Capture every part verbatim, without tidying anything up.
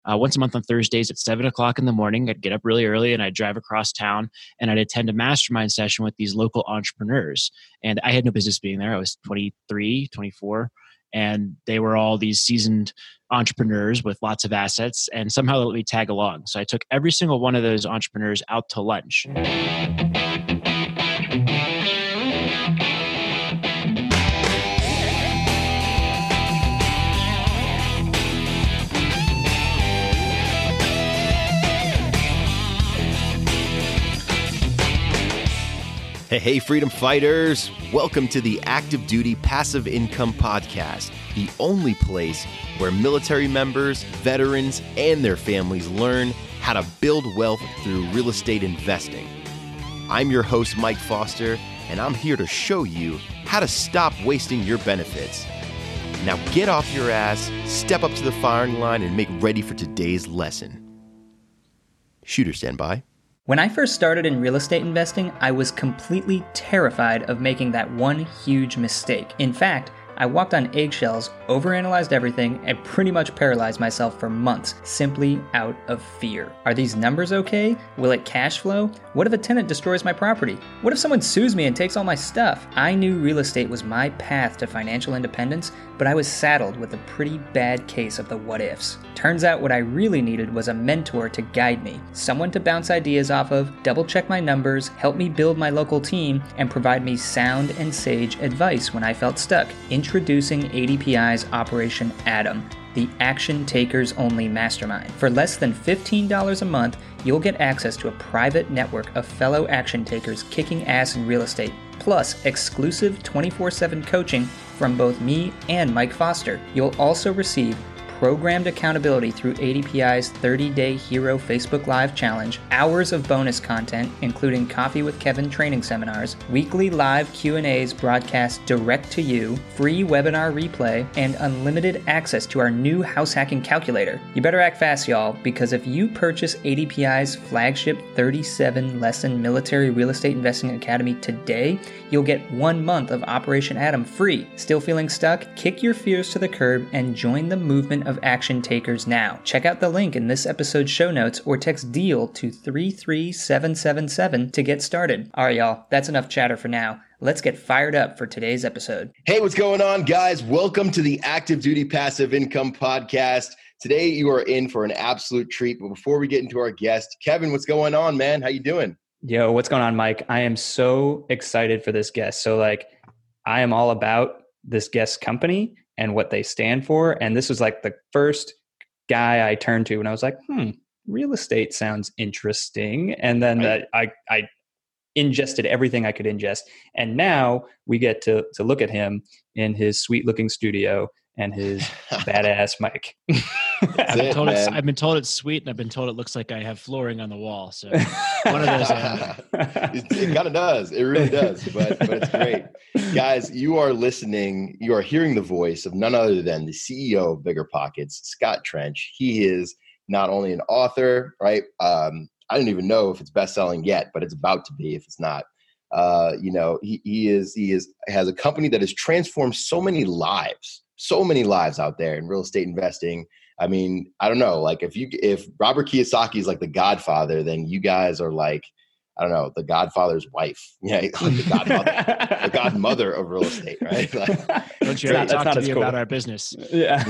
Uh, once a month on Thursdays at seven o'clock in the morning, I'd get up really early and I'd drive across town and I'd attend a mastermind session with these local entrepreneurs. And I had no business being there. I was twenty-three, twenty-four, and they were all these seasoned entrepreneurs with lots of assets, and somehow they let me tag along. So I took every single one of those entrepreneurs out to lunch. Hey, hey, freedom fighters. Welcome to the Active Duty Passive Income Podcast, the only place where military members, veterans, and their families learn how to build wealth through real estate investing. I'm your host, Mike Foster, and I'm here to show you how to stop wasting your benefits. Now get off your ass, step up to the firing line, and make ready for today's lesson. Shooter, stand by. When I first started in real estate investing, I was completely terrified of making that one huge mistake. In fact, I walked on eggshells, overanalyzed everything, and pretty much paralyzed myself for months, simply out of fear. Are these numbers okay? Will it cash flow? What if a tenant destroys my property? What if someone sues me and takes all my stuff? I knew real estate was my path to financial independence, but I was saddled with a pretty bad case of the what ifs. Turns out what I really needed was a mentor to guide me, someone to bounce ideas off of, double check my numbers, help me build my local team, and provide me sound and sage advice when I felt stuck. Introducing A D P I's Operation Adam, the Action Takers Only Mastermind. For less than fifteen dollars a month, you'll get access to a private network of fellow action takers kicking ass in real estate, plus exclusive twenty-four seven coaching from both me and Mike Foster. You'll also receive programmed accountability through A D P I's thirty-day Hero Facebook Live Challenge, hours of bonus content, including Coffee with Kevin training seminars, weekly live Q and A's broadcast direct to you, free webinar replay, and unlimited access to our new house hacking calculator. You better act fast, y'all, because if you purchase A D P I's flagship thirty-seven lesson military real estate investing academy today, you'll get one month of Operation Adam free. Still feeling stuck? Kick your fears to the curb and join the movement of action takers now. Check out the link in this episode's show notes or text DEAL to three three seven seven seven to get started. All right, y'all, that's enough chatter for now. Let's get fired up for today's episode. Hey, what's going on, guys? Welcome to the Active Duty Passive Income Podcast. Today, you are in for an absolute treat. But before we get into our guest, Kevin, what's going on, man? How you doing? Yo, what's going on, Mike? I am so excited for this guest. So, like, I am all about this guest company and what they stand for. And this was like the first guy I turned to when I was like, hmm, real estate sounds interesting. And then right. uh, I, I ingested everything I could ingest. And now we get to to look at him in his sweet looking studio and his badass mic. I've, been told it's, I've been told it's sweet, and I've been told it looks like I have flooring on the wall. So one of those. it it kind of does. It really does. But but it's great, guys. You are listening. You are hearing the voice of none other than the C E O of Bigger Pockets, Scott Trench. He is not only an author, right? Um, I don't even know if it's best-selling yet, but it's about to be if it's not. Uh, you know, he he is he is has a company that has transformed so many lives, so many lives out there in real estate investing. I mean, I don't know, like if you, if Robert Kiyosaki is like the godfather, then you guys are like, I don't know, the godfather's wife, yeah, like the godmother, the godmother of real estate, right? Like, don't you ever talk to me cool. about our business? Yeah.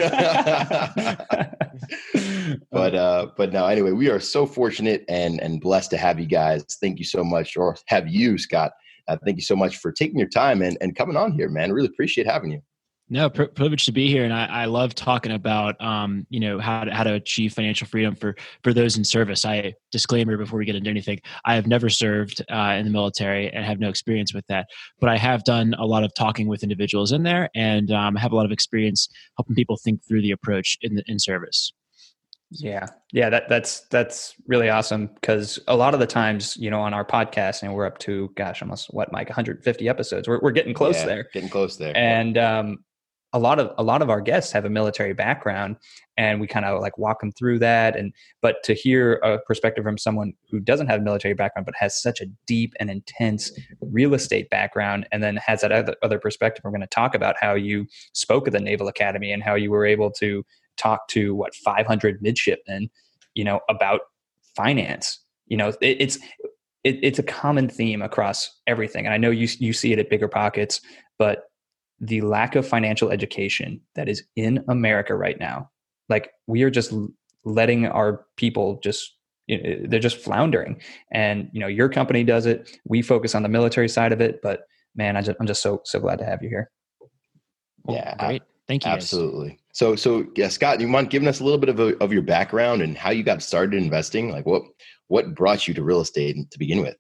but, uh, but no, anyway, we are so fortunate and, and blessed to have you guys. Thank you so much, or have you, Scott. Uh, thank you so much for taking your time and, and coming on here, man. Really appreciate having you. No, pr- privileged to be here, and I, I love talking about um, you know how to, how to achieve financial freedom for for those in service. I disclaimer before we get into anything: I have never served uh, in the military and have no experience with that, but I have done a lot of talking with individuals in there, and um, have a lot of experience helping people think through the approach in the, in service. Yeah. Yeah. That that's, that's really awesome. Cause a lot of the times, you know, on our podcast, and we're up to, gosh, almost what, Mike, one hundred fifty episodes, we're, we're getting close yeah, there, getting close there. And, um, a lot of, a lot of our guests have a military background, and we kind of like walk them through that. And, but to hear a perspective from someone who doesn't have a military background, but has such a deep and intense real estate background, and then has that other, other perspective, we're going to talk about how you spoke at the Naval Academy and how you were able to talk to what five hundred midshipmen, you know, about finance. You know, it, it's it, it's a common theme across everything. And I know you you see it at Bigger Pockets, but the lack of financial education that is in America right now, like we are just letting our people just, you know, they're just floundering. And, you know, your company does it. We focus on the military side of it, but man, I just, I'm just so, so glad to have you here. Well, yeah. Great. Thank you. Absolutely. Guys. So, so yeah, Scott, you mind giving us a little bit of, a, of your background and how you got started investing? Like what, what brought you to real estate to begin with?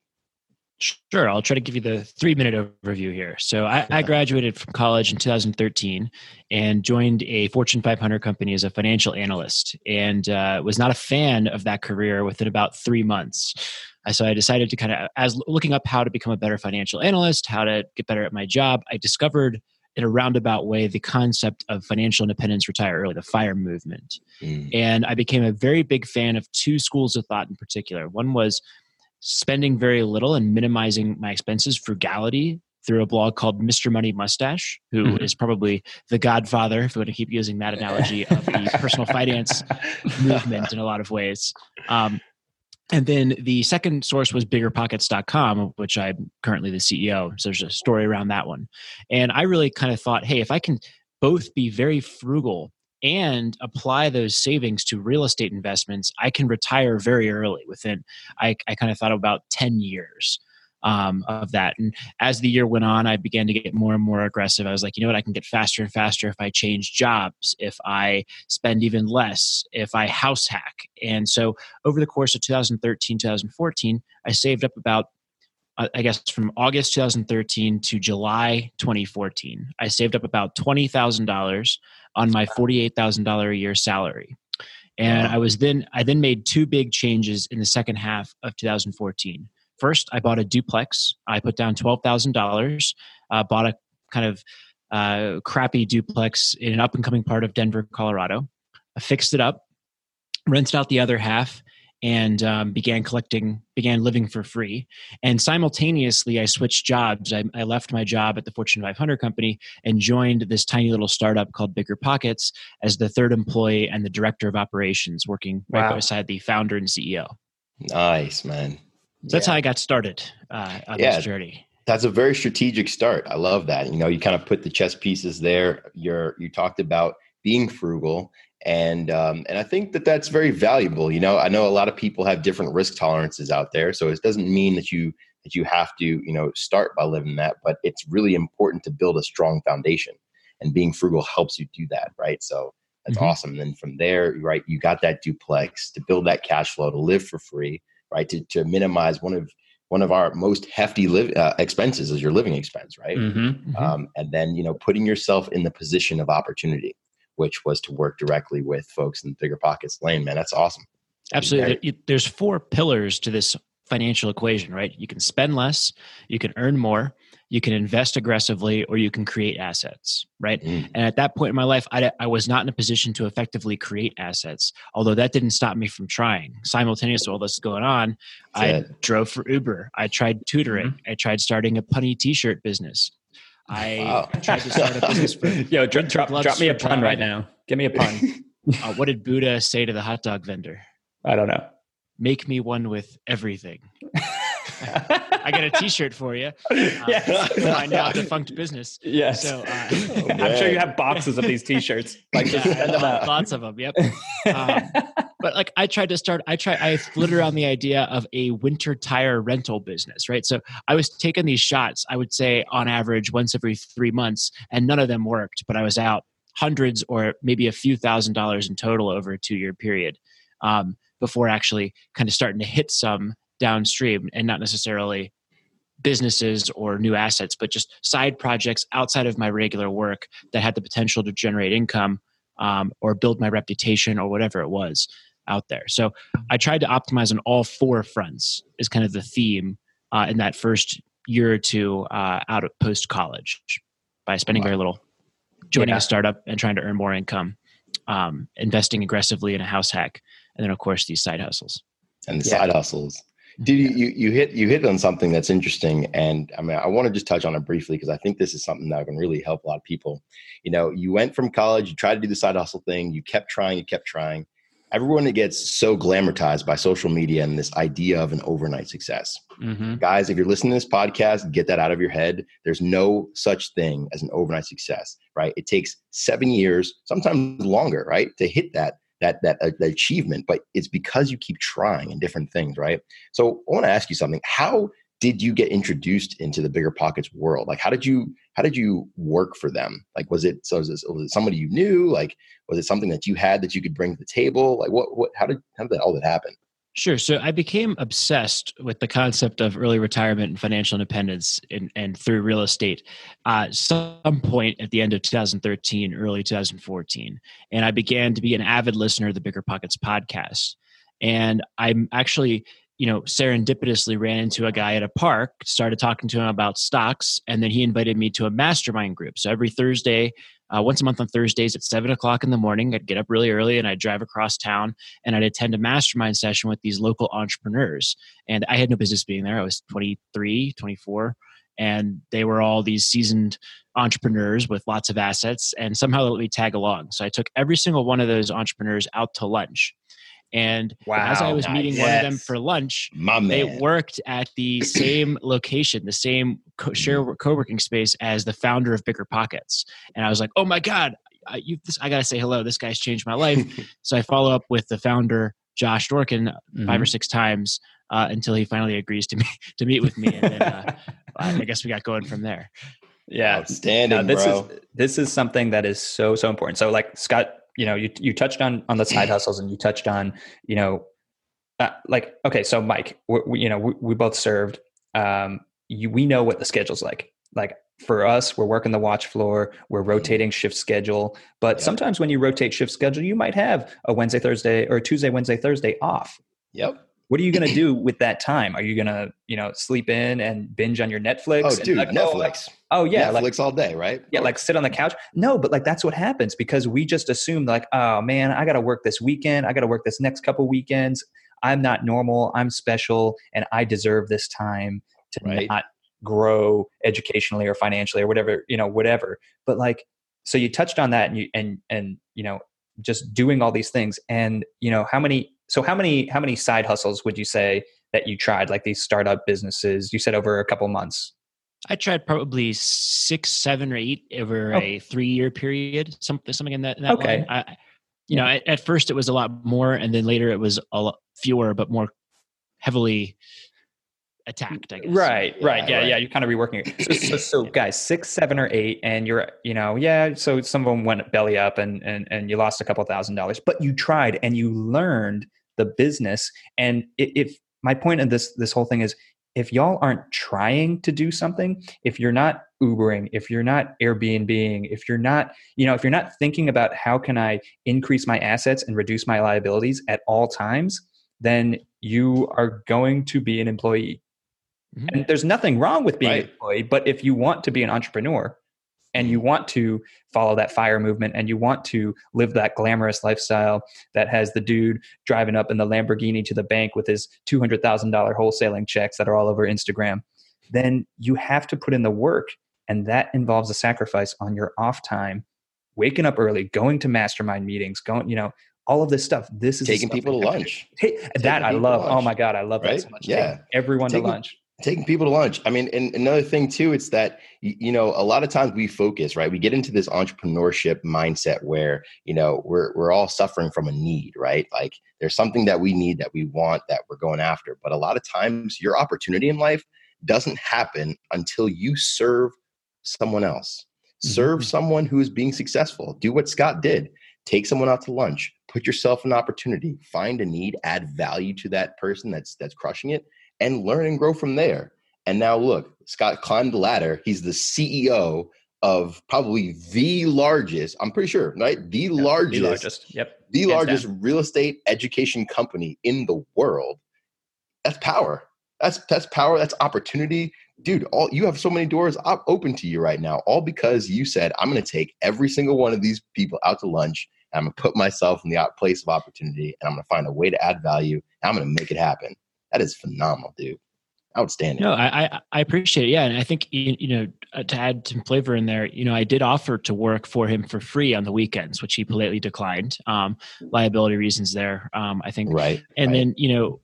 Sure. I'll try to give you the three minute overview here. So I, I graduated from college in two thousand thirteen and joined a Fortune five hundred company as a financial analyst, and uh, was not a fan of that career within about three months. So I decided to kind of, as looking up how to become a better financial analyst, how to get better at my job, I discovered in a roundabout way the concept of financial independence, retire early, the FIRE movement. Mm. And I became a very big fan of two schools of thought in particular. One was spending very little and minimizing my expenses, frugality, through a blog called Mister Money Mustache, who mm-hmm. is probably the godfather, if we want to keep using that analogy, of the personal finance movement in a lot of ways. Um, and then the second source was bigger pockets dot com, which I'm currently the C E O. So there's a story around that one. And I really kind of thought, hey, if I can both be very frugal and apply those savings to real estate investments, I can retire very early within, I, I kind of thought about ten years um, of that. And as the year went on, I began to get more and more aggressive. I was like, you know what, I can get faster and faster if I change jobs, if I spend even less, if I house hack. And so over the course of two thousand thirteen, two thousand fourteen, I saved up about, I guess from August two thousand thirteen to July twenty fourteen, I saved up about twenty thousand dollars on my forty-eight thousand dollars a year salary. And wow. I was then, I then made two big changes in the second half of two thousand fourteen. First, I bought a duplex. I put down twelve thousand dollars, uh, bought a kind of uh, crappy duplex in an up and coming part of Denver, Colorado. I fixed it up, rented out the other half, and um, began collecting, began living for free. And simultaneously, I switched jobs. I, I left my job at the Fortune five hundred company and joined this tiny little startup called Bigger Pockets as the third employee and the director of operations, working wow. right beside the founder and C E O. Nice, man. So that's yeah. how I got started uh, on yeah. this journey. That's a very strategic start. I love that. You know, you kind of put the chess pieces there. You're, you talked about being frugal. And um, and I think that that's very valuable. You know, I know a lot of people have different risk tolerances out there, so it doesn't mean that you that you have to, you know, start by living that. But it's really important to build a strong foundation, and being frugal helps you do that, right? So that's mm-hmm. awesome. And then from there, right, you got that duplex to build that cash flow, to live for free, right? To to minimize one of one of our most hefty live uh, expenses is your living expense, right? Mm-hmm. Mm-hmm. Um, and then you know, putting yourself in the position of opportunity, which was to work directly with folks in Bigger Pockets lane, man. That's awesome. Absolutely. There's four pillars to this financial equation, right? You can spend less, you can earn more, you can invest aggressively, or you can create assets, right? Mm. And at that point in my life, I, I was not in a position to effectively create assets, although that didn't stop me from trying. Simultaneous to all this going on, That's I it. drove for Uber. I tried tutoring. Mm-hmm. I tried starting a punny t-shirt business. I wow. tried to start a business for Yo, drop, drop, drop me a pun right now. Give me a pun. uh, what did Buddha say to the hot dog vendor? I don't know. Make me one with everything. I got a t-shirt for you. Uh, yes. I now defunct business. Yes. So, uh, oh, I'm sure you have boxes of these t-shirts. Like just yeah, send them out. Lots of them. Yep. Um, but like I tried to start, I tried, I flitted around the idea of a winter tire rental business, right? So I was taking these shots, I would say on average once every three months, and none of them worked, but I was out hundreds or maybe a few thousand dollars in total over a two year period um, before actually kind of starting to hit some downstream, and not necessarily businesses or new assets, but just side projects outside of my regular work that had the potential to generate income um, or build my reputation or whatever it was out there. So I tried to optimize on all four fronts is kind of the theme uh, in that first year or two uh, out of post-college by spending wow. very little, joining yeah. a startup and trying to earn more income, um, investing aggressively in a house hack, and then of course these side hustles. And the yeah. side hustles. Dude, you, you you hit you hit on something that's interesting, and I mean, I want to just touch on it briefly because I think this is something that can really help a lot of people. You know, you went from college, you tried to do the side hustle thing, you kept trying, you kept trying. Everyone that gets so glamorized by social media and this idea of an overnight success. Mm-hmm. Guys, if you're listening to this podcast, get that out of your head. There's no such thing as an overnight success, right? It takes seven years, sometimes longer, right, to hit that that that, uh, that achievement. But it's because you keep trying in different things, right? So I want to ask you something. How did you get introduced into the Bigger Pockets world? Like, how did you how did you work for them? Like, was it so was it, was it somebody you knew? Like, was it something that you had that you could bring to the table? Like, what what how did how did that, all that happen? Sure. So I became obsessed with the concept of early retirement and financial independence and, and through real estate uh, some point at the end of two thousand thirteen, early two thousand fourteen. And I began to be an avid listener of the Bigger Pockets podcast. And I'm actually, you know, serendipitously ran into a guy at a park, started talking to him about stocks, and then he invited me to a mastermind group. So every Thursday, uh, once a month on Thursdays at seven o'clock in the morning, I'd get up really early and I'd drive across town and I'd attend a mastermind session with these local entrepreneurs. And I had no business being there. I was twenty-three, twenty-four, and they were all these seasoned entrepreneurs with lots of assets, and somehow they let me tag along. So I took every single one of those entrepreneurs out to lunch. And wow, as I was nice. meeting yes. one of them for lunch, My they man. worked at the same location, the same co- share co-working space as the founder of Bigger Pockets. And I was like, oh my God, I, you, this, I got to say hello. This guy's changed my life. So I follow up with the founder, Josh Dorkin, mm-hmm. five or six times uh, until he finally agrees to, me, to meet with me. And then uh, I guess we got going from there. Yeah. Outstanding, now, this bro. Is, this is something that is so, so important. So like Scott, you know, you, you touched on, on the side hustles and you touched on, you know, uh, like, okay, so Mike, we, we, you know, we, we both served, um, you, we know what the schedule's like. Like for us, we're working the watch floor, we're rotating shift schedule, but Yep. sometimes when you rotate shift schedule, you might have a Wednesday, Thursday or Tuesday, Wednesday, Thursday off. Yep. What are you going to do with that time? Are you going to, you know, sleep in and binge on your Netflix? Oh, and dude, like, Netflix. Oh, oh yeah. Netflix like, all day, right? Yeah, like sit on the couch. No, but like that's what happens because we just assume like, oh man, I got to work this weekend. I got to work this next couple weekends. I'm not normal. I'm special, and I deserve this time to right. not grow educationally or financially or whatever, you know, whatever. But like, so you touched on that, and you and and you know, just doing all these things, and you know, how many. So how many how many side hustles would you say that you tried, like these startup businesses? You said over a couple months. I tried probably six, seven, or eight over oh. a three-year period, something something in that. In that okay. line. I, you know, at, at first it was a lot more, and then later it was a lot fewer, but more heavily attacked. I guess. Right, yeah, right, yeah, right. yeah. You're kind of reworking it. So, so, so, guys, six, seven, or eight, and you're, you know, yeah. So some of them went belly up, and and and you lost a couple thousand dollars, but you tried and you learned the business. And if my point of this this whole thing is, if y'all aren't trying to do something, if you're not Ubering, if you're not Airbnb-ing, if you're not, you know, if you're not thinking about how can I increase my assets and reduce my liabilities at all times, then you are going to be an employee. Mm-hmm. And there's nothing wrong with being right. an employee, but if you want to be an entrepreneur and you want to follow that FIRE movement and you want to live that glamorous lifestyle that has the dude driving up in the Lamborghini to the bank with his two hundred thousand dollars wholesaling checks that are all over Instagram, then you have to put in the work. And that involves a sacrifice on your off time, waking up early, going to mastermind meetings, going, you know, all of this stuff. This is taking people to lunch. Hey, that I love. Oh my God. I love right? that so much. Yeah. Taking everyone taking, to lunch. Taking people to lunch. I mean, and another thing too, it's that, you know, a lot of times we focus, right? We get into this entrepreneurship mindset where, you know, we're, we're all suffering from a need, right? Like there's something that we need, that we want, that we're going after. But a lot of times your opportunity in life doesn't happen until you serve someone else. Serve mm-hmm. someone who is being successful. Do what Scott did. Take someone out to lunch. Put yourself in an opportunity. Find a need. Add value to that person that's that's crushing it, and learn and grow from there. And now look, Scott climbed the ladder. He's the C E O of probably the largest. I'm pretty sure, right? The yeah, largest. The largest. Yep. The Hands largest down. real estate education company in the world. That's power. That's that's power. That's opportunity. Dude, all you have so many doors up open to you right now, all because you said, I'm going to take every single one of these people out to lunch. And I'm going to put myself in the place of opportunity, and I'm going to find a way to add value. And I'm going to make it happen. That is phenomenal, dude. Outstanding. No, I, I I appreciate it. Yeah, and I think you, you know uh, to add some flavor in there, you know, I did offer to work for him for free on the weekends, which he politely declined. Um, liability reasons there. Um, I think. Right. And right. then you know,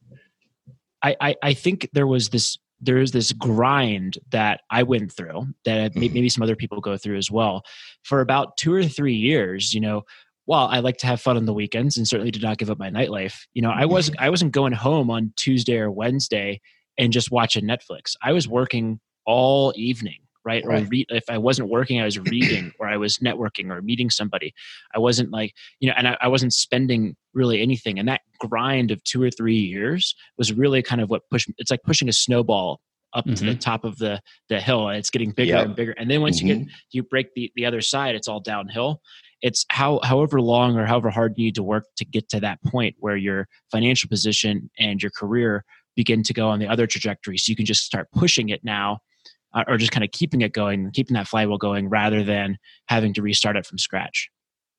I, I I think there was this there is this grind that I went through that Mm-hmm. maybe some other people go through as well for about two or three years. You know. Well, I like to have fun on the weekends and certainly did not give up my nightlife. You know, I was I wasn't going home on Tuesday or Wednesday and just watching Netflix. I was working all evening, right? Right. Or re- if I wasn't working, I was reading or I was networking or meeting somebody. I wasn't like, you know, and I, I wasn't spending really anything. And that grind of two or three years was really kind of what pushed, it's like pushing a snowball up mm-hmm. to the top of the, the hill, and it's getting bigger yep. and bigger. And then once mm-hmm. you get, you break the, the other side, it's all downhill. It's how, however long or however hard you need to work to get to that point where your financial position and your career begin to go on the other trajectory. So you can just start pushing it now, uh, or just kind of keeping it going, keeping that flywheel going rather than having to restart it from scratch.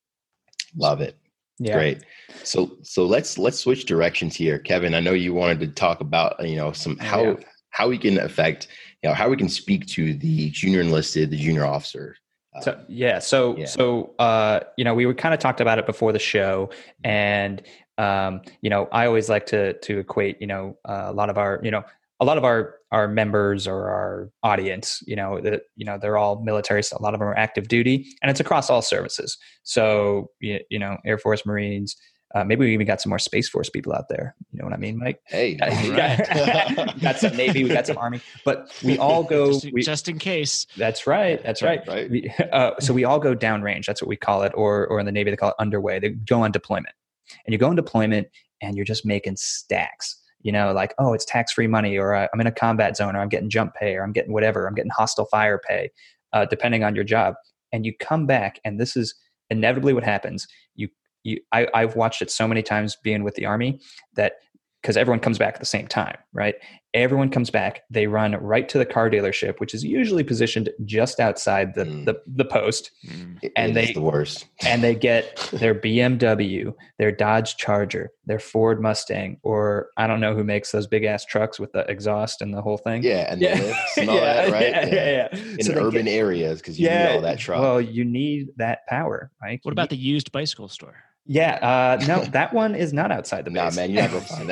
Love it. Yeah. Great. So, so let's, let's switch directions here. Kevin, I know you wanted to talk about, you know, some, how, yeah. how we can affect, you know, how we can speak to the junior enlisted, the junior officer. Uh, so, yeah. So, yeah. so, uh, you know, we were kind of talked about it before the show, and, um, you know, I always like to, to equate, you know, uh, a lot of our, you know, a lot of our, our members or our audience, you know, that, you know, they're all military. So a lot of them are active duty, and it's across all services. So, you, you know, Air Force, Marines, Uh, maybe we even got some more Space Force people out there. You know what I mean, Mike? Hey, right. we got some Navy, we got some Army, but we all go just, we, just in case. That's right. That's right. right. We, uh, so we all go downrange. That's what we call it, or or in the Navy they call it underway. They go on deployment, and you go on deployment, and you're just making stacks. You know, like, oh, it's tax-free money, or uh, I'm in a combat zone, or I'm getting jump pay, or I'm getting whatever. I'm getting hostile fire pay, uh, depending on your job. And you come back, and this is inevitably what happens. You You, I, I've watched it so many times being with the Army that because everyone comes back at the same time, right? Everyone comes back. They run right to the car dealership, which is usually positioned just outside the mm. the, the post, mm. and it they is the worst. and they get their B M W, their Dodge Charger, their Ford Mustang, or I don't know who makes those big ass trucks with the exhaust and the whole thing. Yeah, and yeah. the lifts and all yeah, that, right? Yeah, yeah, yeah. In so urban get, areas, because you yeah, need all that truck. Well, you need that power, right? What you about need, the used bicycle store? Yeah, uh, no, that one is not outside the base. Nah, man, you're not gonna find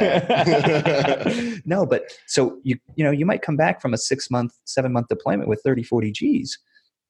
that. No, but so you you know you might come back from a six month, seven month deployment with thirty, forty G's,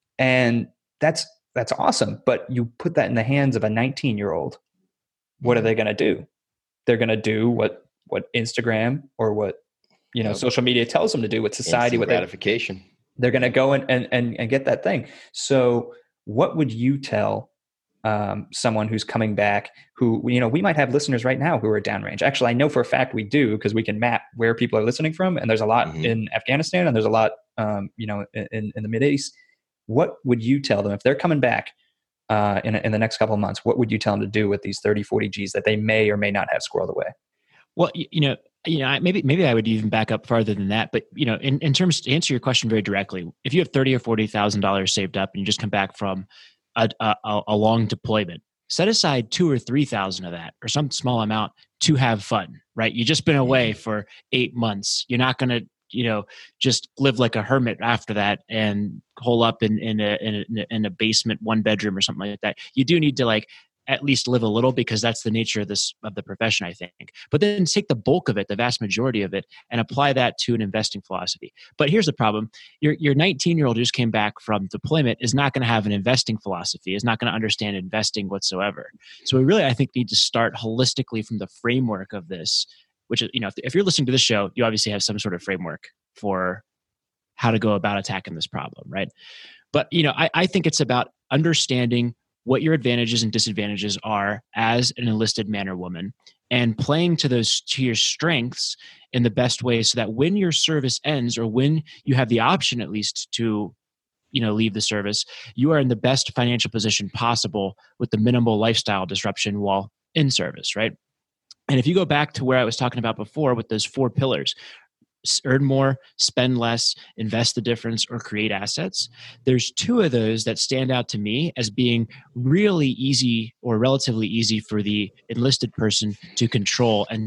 and that's that's awesome. But you put that in the hands of a nineteen year old. What are they going to do? They're going to do what what Instagram or what you know yep. social media tells them to do. What society, Instant what gratification. They, they're going to go and, and and and get that thing. So, what would you tell um, someone who's coming back who, you know, we might have listeners right now who are downrange. Actually, I know for a fact we do, because we can map where people are listening from. And there's a lot mm-hmm. in Afghanistan, and there's a lot, um, you know, in, in the Mid East. What would you tell them if they're coming back uh, in, in the next couple of months? What would you tell them to do with these thirty, forty G's that they may or may not have squirreled away? Well, you know, you know, maybe maybe I would even back up farther than that. But you know, in, in terms to answer your question very directly, if you have thirty or forty thousand dollars saved up and you just come back from a, a, a long deployment, set aside two or three thousand of that, or some small amount, to have fun. Right? You've just been away for eight months. You're not going to, you know, just live like a hermit after that and hole up in in a, in a in a basement, one bedroom or something like that. You do need to like at least live a little, because that's the nature of this of the profession, I think. But then take the bulk of it, the vast majority of it, and apply that to an investing philosophy. But here's the problem: your your nineteen year old who just came back from deployment is not going to have an investing philosophy, is not going to understand investing whatsoever. So we really, I think, need to start holistically from the framework of this, which is, you know, if, if you're listening to this show, you obviously have some sort of framework for how to go about attacking this problem, right? But, you know, I, I think it's about understanding what your advantages and disadvantages are as an enlisted man or woman, and playing to those, to your strengths in the best way, so that when your service ends, or when you have the option at least to, you know, leave the service, you are in the best financial position possible with the minimal lifestyle disruption while in service, right? And if you go back to where I was talking about before with those four pillars: earn more, spend less, invest the difference, or create assets, there's two of those that stand out to me as being really easy, or relatively easy, for the enlisted person to control and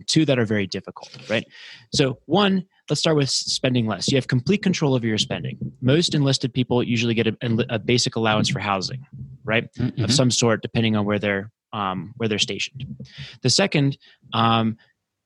two that are very difficult, right? So one, let's start with spending less. You have complete control over your spending. Most enlisted people usually get a, a basic allowance for housing, right? Mm-hmm. Of some sort, depending on where they're um, where they're stationed. The second, um,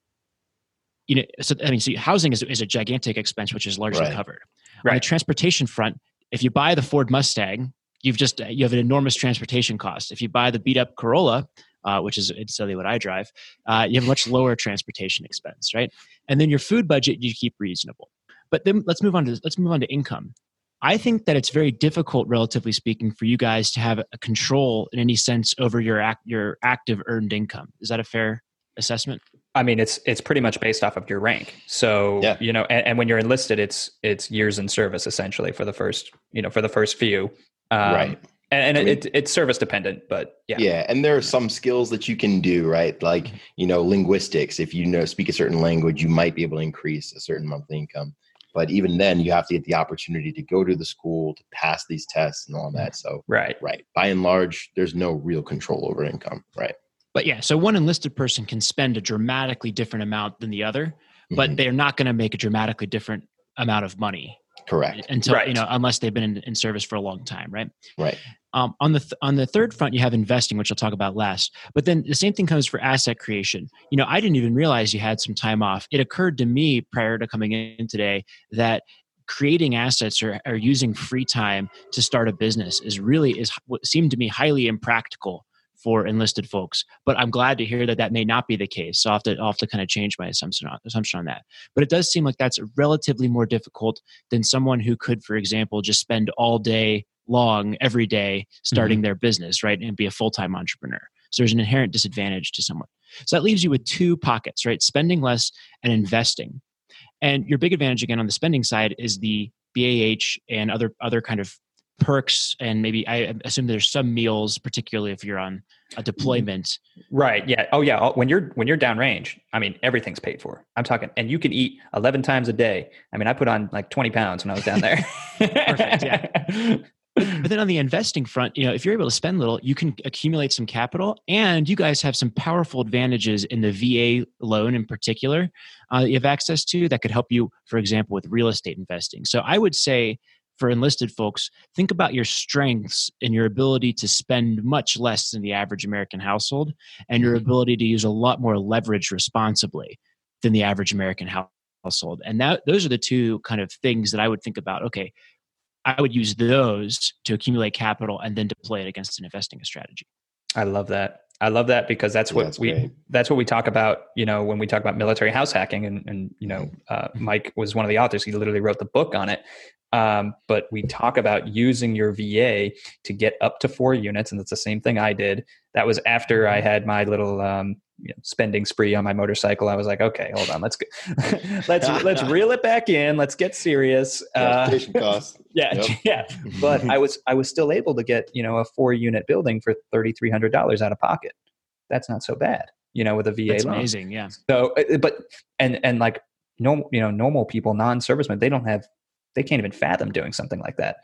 you know, so I mean, so housing is, is a gigantic expense, which is largely right. covered. Right. On the transportation front, if you buy the Ford Mustang, you've just you have an enormous transportation cost. If you buy the beat up Corolla, uh, which is incidentally what I drive, uh, you have a much lower transportation expense, right? And then your food budget you keep reasonable. But then let's move on to let's move on to income. I think that it's very difficult, relatively speaking, for you guys to have a control in any sense over your act, your active earned income. Is that a fair assessment? I mean, it's it's pretty much based off of your rank. So yeah. you know, and, and when you're enlisted, it's it's years in service essentially for the first you know for the first few. Um, right. And, and I mean, it, it's service dependent, but yeah. Yeah. And there are some skills that you can do, right? Like, you know, linguistics. If you know speak a certain language, you might be able to increase a certain monthly income. But even then, you have to get the opportunity to go to the school, to pass these tests and all that. So, right. Right. By and large, there's no real control over income. Right. But yeah, so one enlisted person can spend a dramatically different amount than the other, but mm-hmm. they're not going to make a dramatically different amount of money. Correct. Until, right. you know, unless they've been in, in service for a long time. Right. Right. Um, on the th- on the third front, you have investing, which I'll talk about last. But then the same thing comes for asset creation. You know, I didn't even realize you had some time off. It occurred to me prior to coming in today that creating assets or, or using free time to start a business is really is what seemed to me highly impractical for enlisted folks. But I'm glad to hear that that may not be the case. So I'll have to, I'll have to kind of change my assumption on, assumption on that. But it does seem like that's relatively more difficult than someone who could, for example, just spend all day long every day starting mm-hmm. their business, right? And be a full-time entrepreneur. So there's an inherent disadvantage to someone. So that leaves you with two pockets, right? Spending less and investing. And your big advantage again on the spending side is the B A H and other other kind of perks, and maybe I assume there's some meals, particularly if you're on a deployment. Right. Yeah. Oh yeah. When you're when you're downrange, I mean everything's paid for. I'm talking, and you can eat eleven times a day. I mean, I put on like twenty pounds when I was down there. Perfect. Yeah. But, but then on the investing front, you know, if you're able to spend little, you can accumulate some capital, and you guys have some powerful advantages in the V A loan in particular uh, that you have access to that could help you, for example, with real estate investing. So I would say for enlisted folks, think about your strengths and your ability to spend much less than the average American household, and your ability to use a lot more leverage responsibly than the average American household. And that those are the two kind of things that I would think about. Okay, I would use those to accumulate capital and then deploy it against an investing strategy. I love that. I love that because that's what yeah, that's we great. that's what we talk about, you know, when we talk about military house hacking, and, and you know, uh, Mike was one of the authors. He literally wrote the book on it. Um, but we talk about using your V A to get up to four units. And that's the same thing I did. That was after I had my little um, you know, spending spree on my motorcycle. I was like, okay, hold on. Let's go. let's, let's reel it back in. Let's get serious. Transportation uh, costs. Yeah. Yep. Yeah. But I was, I was still able to get, you know, a four unit building for three thousand three hundred dollars out of pocket. That's not so bad, you know, with a V A That's loan. Amazing. Yeah. So, but, and, and like normal, you know, normal people, non-servicemen, they don't have, they can't even fathom doing something like that.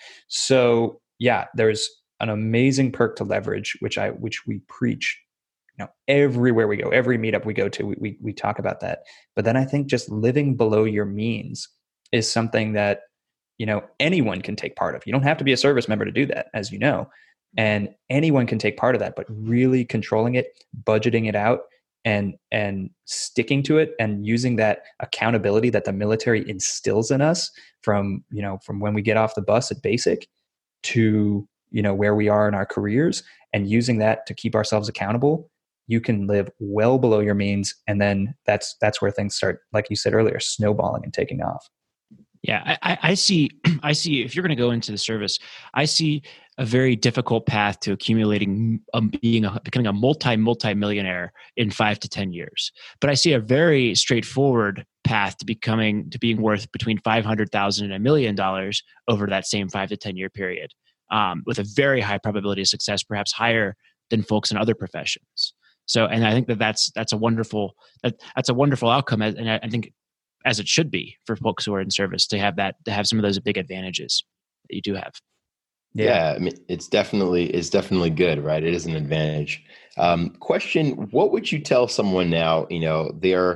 So yeah, there's an amazing perk to leverage, which I, which we preach, you know, everywhere we go, every meetup we go to, we, we, we talk about that. But then I think just living below your means is something that, you know, anyone can take part of. You don't have to be a service member to do that, as you know, and anyone can take part of that, but really controlling it, budgeting it out, and and sticking to it, and using that accountability that the military instills in us from, you know, from when we get off the bus at basic to, you know, where we are in our careers, and using that to keep ourselves accountable. You can live well below your means, and then that's that's where things start, like you said earlier, snowballing and taking off. Yeah, I, I see. I see. If you're going to go into the service, I see a very difficult path to accumulating, um, being a, becoming a multi multi millionaire in five to ten years. But I see a very straightforward path to becoming to being worth between five hundred thousand and a million dollars over that same five to ten year period, um, with a very high probability of success, perhaps higher than folks in other professions. So, and I think that that's that's a wonderful that, that's a wonderful outcome, and I, I think, as it should be for folks who are in service, to have that, to have some of those big advantages that you do have. Yeah, yeah I mean, it's definitely, it's definitely good, right? It is an advantage. Um, question, what would you tell someone now, you know, they're,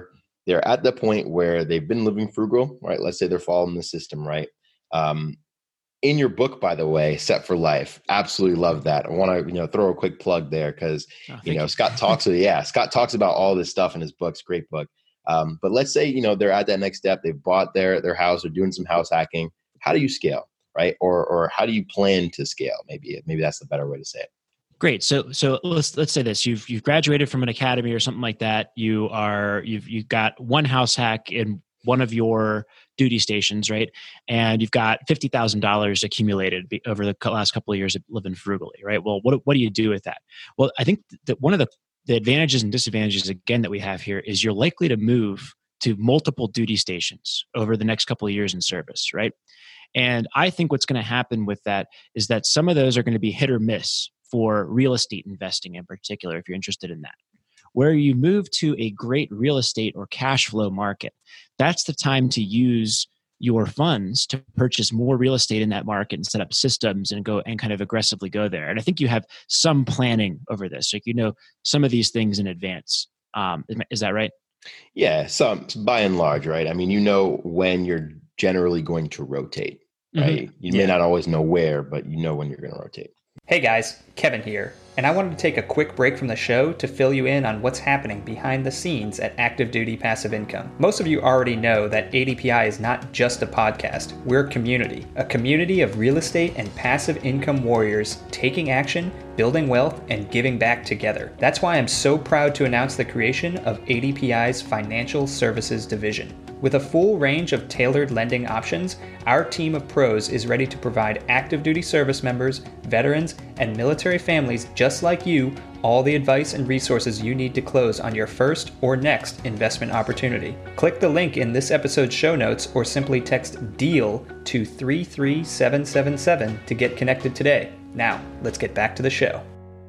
they're at the point where they've been living frugal, right? Let's say they're following the system, right? Um, in your book, by the way, Set for Life, absolutely love that. I want to, you know, throw a quick plug there because, oh, you know, you. Scott talks, yeah, Scott talks about all this stuff in his books. Great book. Um, but let's say, you know, they're at that next step. They've bought their, their house, they're doing some house hacking. How do you scale, right? Or, or how do you plan to scale? Maybe, maybe that's the better way to say it. Great. So, so let's let's say this: you've you've graduated from an academy or something like that. You are you've you've got one house hack in one of your duty stations, right? And you've got fifty thousand dollars accumulated over the last couple of years of living frugally, right? Well, what what do you do with that? Well, I think that one of the the advantages and disadvantages again that we have here is you're likely to move to multiple duty stations over the next couple of years in service, right? And I think what's going to happen with that is that some of those are going to be hit or miss for real estate investing in particular, if you're interested in that. Where you move to a great real estate or cash flow market, that's the time to use your funds to purchase more real estate in that market and set up systems and go and kind of aggressively go there. And I think you have some planning over this. Like, you know, some of these things in advance. Um, is that right? Yeah, some by and large, right? I mean, you know when you're generally going to rotate, right? Mm-hmm. You may yeah. not always know where, but you know when you're going to rotate. Hey guys, Kevin here, and I wanted to take a quick break from the show to fill you in on what's happening behind the scenes at Active Duty Passive Income. Most of you already know that A D P I is not just a podcast, we're a community. A community of real estate and passive income warriors taking action, building wealth, and giving back together. That's why I'm so proud to announce the creation of A D P I's Financial Services Division. With a full range of tailored lending options, our team of pros is ready to provide active duty service members, veterans, and military families just like you all the advice and resources you need to close on your first or next investment opportunity. Click the link in this episode's show notes or simply text DEAL to three three seven seven seven to get connected today. Now, let's get back to the show.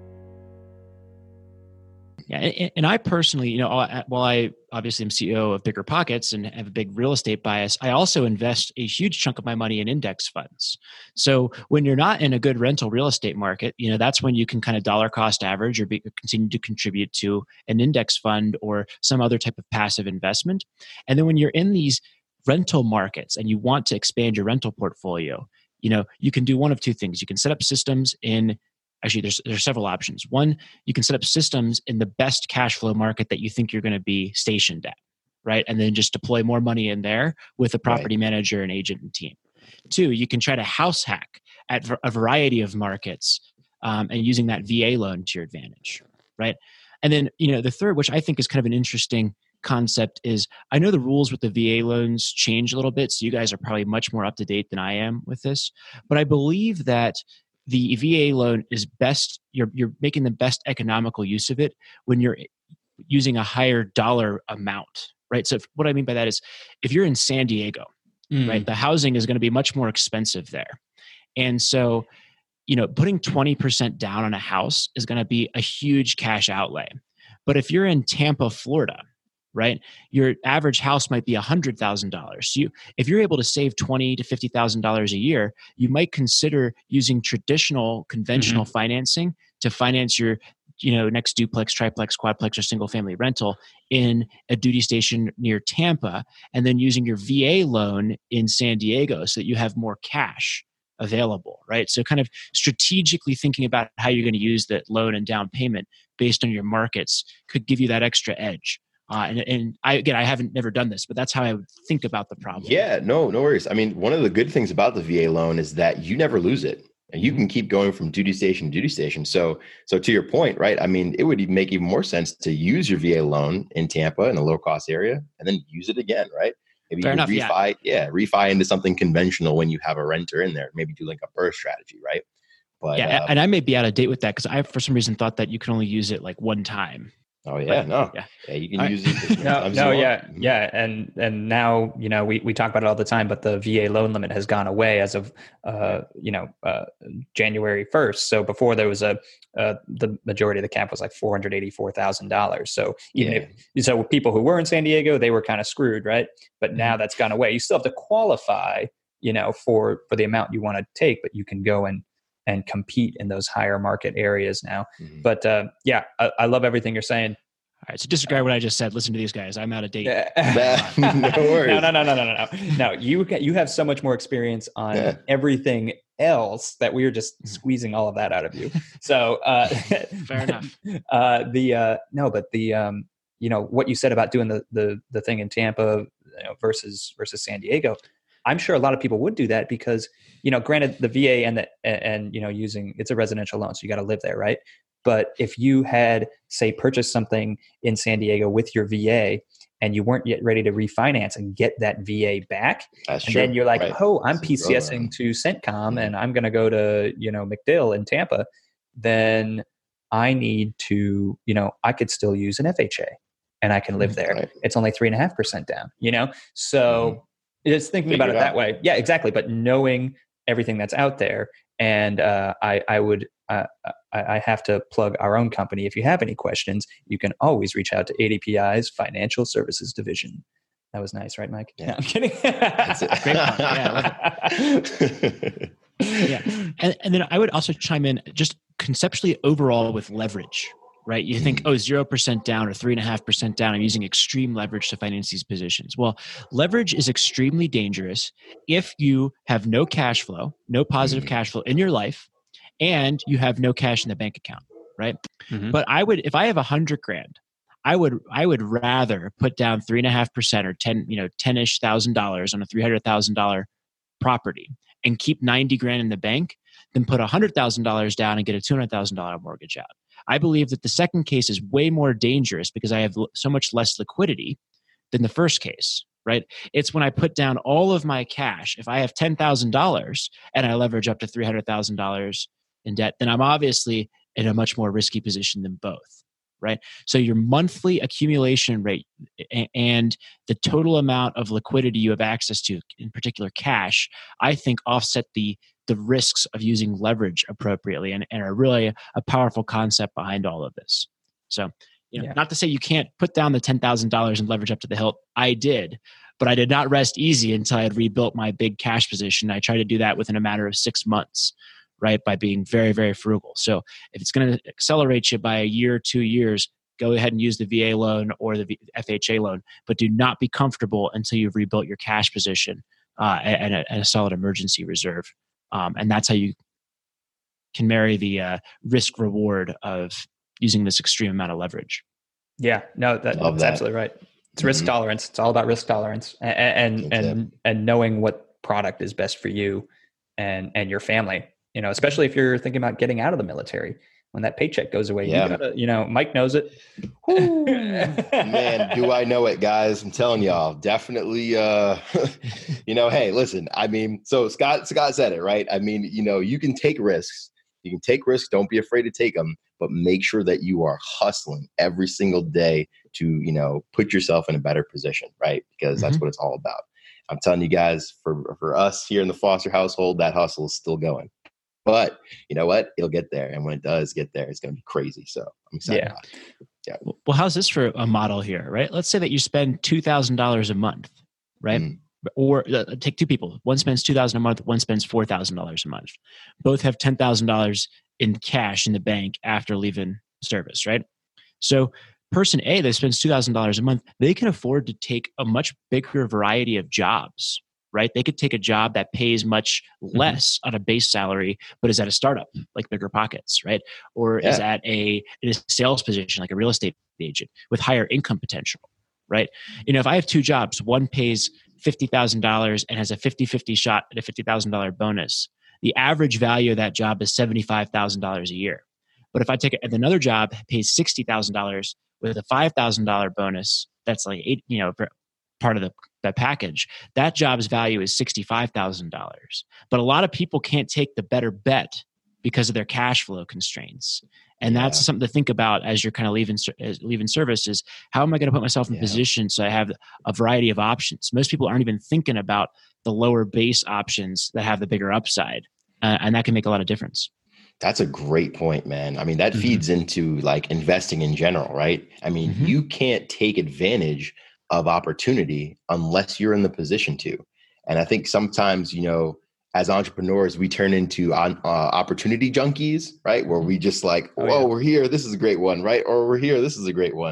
Yeah, and I personally, you know, while I obviously am C E O of Bigger Pockets and have a big real estate bias, I also invest a huge chunk of my money in index funds. So when you're not in a good rental real estate market, you know, that's when you can kind of dollar cost average or be, continue to contribute to an index fund or some other type of passive investment. And then when you're in these rental markets and you want to expand your rental portfolio, you know, you can do one of two things. You can set up systems in Actually, there's there's several options. One, you can set up systems in the best cash flow market that you think you're going to be stationed at, right? And then just deploy more money in there with a property right. manager and agent and team. Two, you can try to house hack at a variety of markets um, and using that V A loan to your advantage, right? And then, you know, the third, which I think is kind of an interesting concept, is I know the rules with the V A loans change a little bit, so you guys are probably much more up to date than I am with this. But I believe that the V A loan is best, you're you're making the best economical use of it when you're using a higher dollar amount, right? So if, what I mean by that is if you're in San Diego, mm. right, the housing is going to be much more expensive there. And so, you know, putting twenty percent down on a house is going to be a huge cash outlay. But if you're in Tampa, Florida, right, your average house might be one hundred thousand dollars. So you, if you're able to save twenty thousand to fifty thousand dollars a year, you might consider using traditional conventional mm-hmm. financing to finance your, you know, next duplex, triplex, quadplex, or single family rental in a duty station near Tampa, and then using your V A loan in San Diego so that you have more cash available, right? So kind of strategically thinking about how you're going to use that loan and down payment based on your markets could give you that extra edge. Uh, and, and I, again, I haven't never done this, but that's how I would think about the problem. Yeah, no, no worries. I mean, one of the good things about the V A loan is that you never lose it, and you can keep going from duty station to duty station. So, so to your point, right? I mean, it would make even more sense to use your V A loan in Tampa in a low cost area, and then use it again, right? Maybe Fair you enough, refi, yeah. yeah, refi into something conventional when you have a renter in there. Maybe do like a burst strategy, right? But yeah, um, and I may be out of date with that because I, for some reason, thought that you can only use it like one time. Oh yeah, but, no, yeah. yeah, you can all use right. it. no, no, yeah, yeah, and and now you know we, we talk about it all the time, but the V A loan limit has gone away as of uh, you know uh, January first. So before there was a uh, the majority of the cap was like four hundred eighty four thousand dollars. So even yeah. if so, people who were in San Diego, they were kind of screwed, right? But mm-hmm. now that's gone away. You still have to qualify, you know, for for the amount you want to take, but you can go and and compete in those higher market areas now. Mm-hmm. But uh, yeah, I, I love everything you're saying. All right, so disregard what I just said. Listen to these guys. I'm out of date. no worries. No, no, no, no, no, no, no. No, you you have so much more experience on Yeah. everything else that we are just squeezing all of that out of you. So uh, Fair enough. Uh, the uh, no, but the um, you know what you said about doing the the the thing in Tampa, you know, versus versus San Diego. I'm sure a lot of people would do that because, you know, granted the V A and the and, and you know using it's a residential loan, so you got to live there, right? But if you had, say, purchased something in San Diego with your V A and you weren't yet ready to refinance and get that V A back, That's and true. then you're like, Right. oh, I'm This is go PCSing around. to CENTCOM Mhm. and I'm going to go to, you know, McDill in Tampa, then I need to, you know, I could still use an F H A and I can live there. Right. It's only three and a half percent down, you know? So just thinking Figure about it it that out. way. Yeah, exactly. But knowing everything that's out there. And uh, I, I would, uh, I, I have to plug our own company. If you have any questions, you can always reach out to A D P I's Financial Services Division. That was nice, right, Mike? Yeah. No, I'm kidding. That's it. Great one. Yeah, I Yeah. And, and then I would also chime in just conceptually overall with leverage, right? You think, oh, zero percent down or three and a half percent down. I'm using extreme leverage to finance these positions. Well, leverage is extremely dangerous if you have no cash flow, no positive Mhm. cash flow in your life, and you have no cash in the bank account, right? Mhm. But I would, if I have a hundred grand, I would, I would rather put down three and a half percent or ten, you know, ten-ish thousand dollars on a three hundred thousand dollar property and keep ninety grand in the bank than put a hundred thousand dollars down and get a two hundred thousand dollar mortgage out. I believe that the second case is way more dangerous because I have l- so much less liquidity than the first case, right? It's when I put down all of my cash. If I have ten thousand dollars and I leverage up to three hundred thousand dollars in debt, then I'm obviously in a much more risky position than both, right? So your monthly accumulation rate a- and the total amount of liquidity you have access to, in particular cash, I think offset the the risks of using leverage appropriately and, and are really a, a powerful concept behind all of this. So, you know, Yeah. not to say you can't put down the ten thousand dollars and leverage up to the hilt. I did, but I did not rest easy until I had rebuilt my big cash position. I tried to do that within a matter of six months, right? By being very, very frugal. So if it's going to accelerate you by a year, two years, go ahead and use the V A loan or the v- F H A loan, but do not be comfortable until you've rebuilt your cash position uh, and, a, and a solid emergency reserve. Um, and that's how you can marry the uh, risk reward of using this extreme amount of leverage. Yeah, no, that, Love that's that. absolutely right. It's risk Mhm. tolerance. It's all about risk tolerance and and Good tip. and, and knowing what product is best for you and and your family. You know, especially if you're thinking about getting out of the military. When that paycheck goes away, Yeah. you gotta, you know, Mike knows it. Whew. Man, do I know it, guys? I'm telling y'all, definitely. Uh, you know, hey, listen. I mean, so Scott, Scott said it right. I mean, you know, you can take risks. You can take risks. Don't be afraid to take them, but make sure that you are hustling every single day to, you know, put yourself in a better position, right? Because that's Mhm. what it's all about. I'm telling you guys, for for us here in the Foster household, that hustle is still going. But you know what? It'll get there. And when it does get there, it's going to be crazy. So I'm excited Yeah. about it. Well, how's this for a model here, right? Let's say that you spend two thousand dollars a month, right? Mm. Or uh, take two people. One spends two thousand dollars a month, one spends four thousand dollars a month. Both have ten thousand dollars in cash in the bank after leaving service, right? So person A that spends two thousand dollars a month, they can afford to take a much bigger variety of jobs, right? They could take a job that pays much less on a base salary, but is at a startup like Bigger Pockets, right? Or is Yeah. at a, in a sales position like a real estate agent with higher income potential, right? You know, if I have two jobs, one pays fifty thousand dollars and has a fifty-fifty shot at a fifty thousand dollars bonus, the average value of that job is seventy-five thousand dollars a year. But if I take it, another job pays sixty thousand dollars with a five thousand dollars bonus, that's like eight, you know, part of the that package, that job's value is sixty-five thousand dollars. But a lot of people can't take the better bet because of their cash flow constraints. And Yeah. that's something to think about as you're kind of leaving, as leaving service is how am I going to put myself in Yeah. position so I have a variety of options? Most people aren't even thinking about the lower base options that have the bigger upside. Uh, and that can make a lot of difference. That's a great point, man. I mean, that Mhm. feeds into like investing in general, right? I mean, Mhm. you can't take advantage of opportunity unless you're in the position to. And I think sometimes, you know, as entrepreneurs, we turn into on, uh, opportunity junkies, right? Where we just like, Oh, whoa, yeah. we're here. This is a great one, right? Or we're here. This is a great one.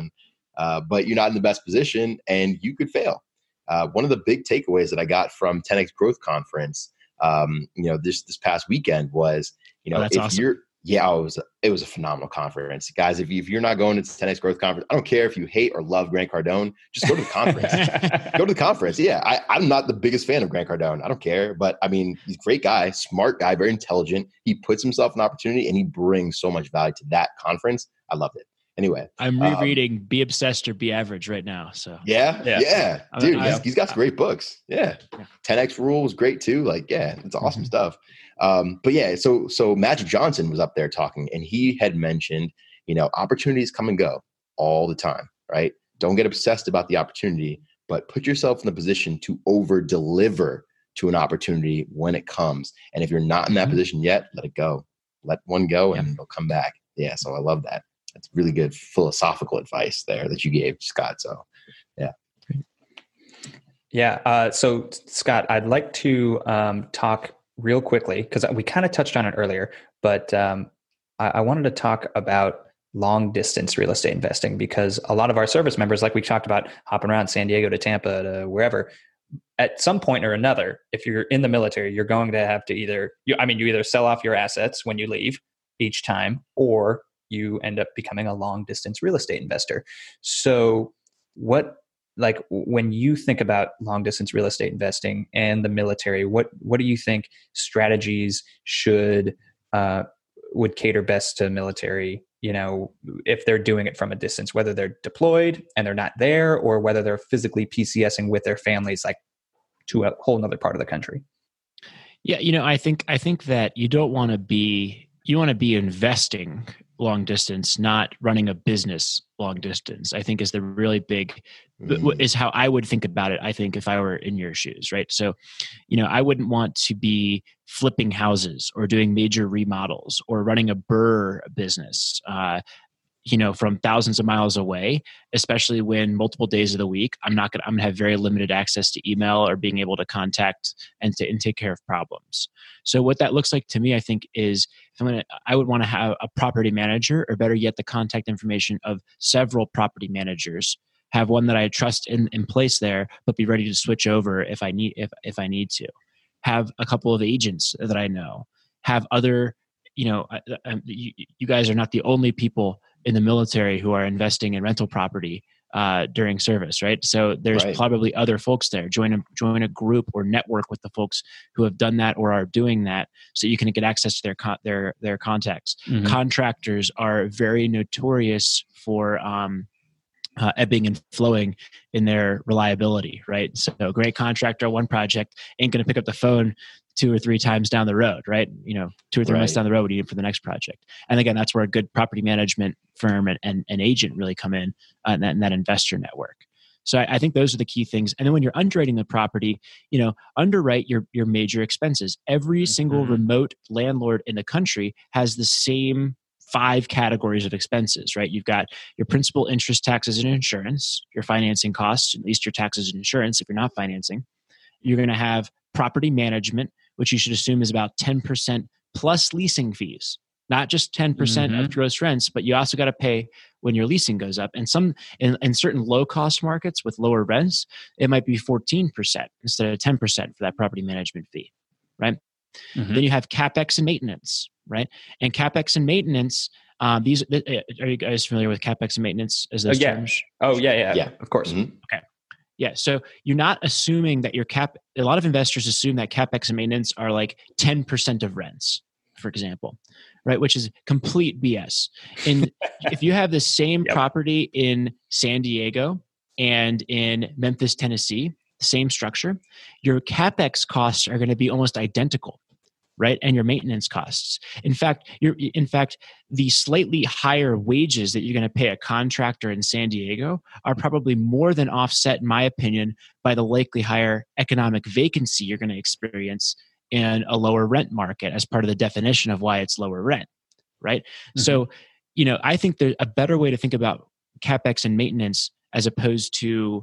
uh, but you're not in the best position and you could fail. Uh, one of the big takeaways that I got from ten X Growth Conference, um, you know, this this past weekend was, you know, oh, that's if awesome. you're, yeah, it was, it was a phenomenal conference. Guys, if, you, if you're not going to ten X Growth Conference, I don't care if you hate or love Grant Cardone, just go to the conference. Go to the conference. Yeah, I, I'm not the biggest fan of Grant Cardone. I don't care. But I mean, he's a great guy, smart guy, very intelligent. He puts himself an opportunity and he brings so much value to that conference. I loved it. Anyway, I'm rereading um, Be Obsessed or Be Average right now. So yeah, yeah, yeah. dude, I, I, he's, he's got some great books. Yeah. yeah. ten X Rule was great too. Like, yeah, it's awesome mm-hmm. stuff. Um, but yeah, so, so Magic Johnson was up there talking and he had mentioned, you know, opportunities come and go all the time, right? Don't get obsessed about the opportunity, but put yourself in the position to over deliver to an opportunity when it comes. And if you're not in that mm-hmm. position yet, let it go, let one go and yeah. it'll come back. Yeah. So I love that. That's really good philosophical advice there that you gave, Scott. So, yeah. Yeah. Uh, so, Scott, I'd like to um, talk real quickly because we kind of touched on it earlier, but um, I, I wanted to talk about long distance real estate investing because a lot of our service members, like we talked about, hopping around San Diego to Tampa to wherever, at some point or another, if you're in the military, you're going to have to either, you, I mean, you either sell off your assets when you leave each time, or you end up becoming a long distance real estate investor. So what, like when you think about long distance real estate investing and the military, what, what do you think strategies should, uh, would cater best to military, you know, if they're doing it from a distance, whether they're deployed and they're not there or whether they're physically PCSing with their families, like to a whole nother part of the country? Yeah. You know, I think, I think that you don't want to be, you want to be investing long distance, not running a business long distance, I think is the really big, mm. is how I would think about it. I think if I were in your shoes, right? So, you know, I wouldn't want to be flipping houses or doing major remodels or running a burr business, uh, you know, from thousands of miles away, especially when multiple days of the week, I'm not going to, I'm going to have very limited access to email or being able to contact and to and take care of problems. So what that looks like to me, I think is if I'm going to, I would want to have a property manager, or better yet, the contact information of several property managers, have one that I trust in, in place there, but be ready to switch over if I need, if, if I need to. Have a couple of agents that I know, have other, you know, you, you guys are not the only people in the military who are investing in rental property uh, during service, right? So there's right. probably other folks there. Join a join a group or network with the folks who have done that or are doing that, so you can get access to their con- their their contacts. Mm-hmm. Contractors are very notorious for um, uh, ebbing and flowing in their reliability, right? So a great contractor on one project ain't going to pick up the phone two or three times down the road, right? You know, two or three right. months down the road, we need it for the next project. And again, that's where a good property management firm and, and, and agent really come in, uh, and, that, and that investor network. So I, I think those are the key things. And then when you're underwriting the property, you know, underwrite your, your major expenses. Every mm-hmm. single remote landlord in the country has the same five categories of expenses, right? You've got your principal, interest, taxes, and insurance, your financing costs, at least your taxes and insurance if you're not financing. You're going to have property management, which you should assume is about ten percent plus leasing fees, not just ten percent mm-hmm. of gross rents, but you also got to pay when your leasing goes up. And some in, in certain low cost markets with lower rents, it might be fourteen percent instead of ten percent for that property management fee, right? Mm-hmm. Then you have CapEx and maintenance, right? And CapEx and maintenance, um, these are you guys familiar with CapEx and maintenance as those oh, yeah. terms? Oh, yeah, yeah, yeah, of course. Mm-hmm. Okay. Yeah. So you're not assuming that your cap, a lot of investors assume that CapEx and maintenance are like ten percent of rents, for example, right? Which is complete B S. And if you have the same yep. property in San Diego and in Memphis, Tennessee, the same structure, your CapEx costs are going to be almost identical, right? And your maintenance costs. In fact, you're, in fact, the slightly higher wages that you're going to pay a contractor in San Diego are probably more than offset, in my opinion, by the likely higher economic vacancy you're going to experience in a lower rent market as part of the definition of why it's lower rent, right? Mm-hmm. So, you know, I think there's a better way to think about CapEx and maintenance as opposed to